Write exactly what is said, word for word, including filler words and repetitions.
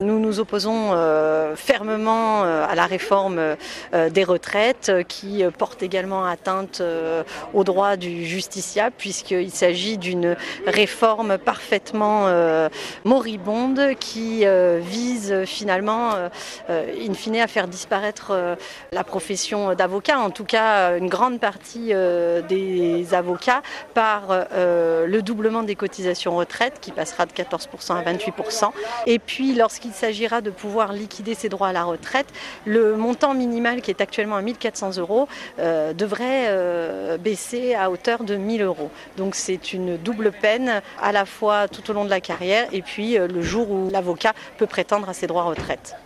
Nous nous opposons euh, fermement euh, à la réforme euh, des retraites euh, qui porte également atteinte euh, aux droits du justiciable puisqu'il s'agit d'une réforme parfaitement euh, moribonde qui euh, vise finalement euh, in fine à faire disparaître euh, la profession d'avocat, en tout cas une grande partie euh, des avocats par euh, le doublement des cotisations retraite qui passera de quatorze pour cent à vingt-huit pour cent. Et puis lorsqu'il s'agira de pouvoir liquider ses droits à la retraite, le montant minimal qui est actuellement à mille quatre cents euros euh, devrait euh, baisser à hauteur de mille euros. Donc c'est une double peine à la fois tout au long de la carrière et puis euh, le jour où l'avocat peut prétendre à ses droits à retraite.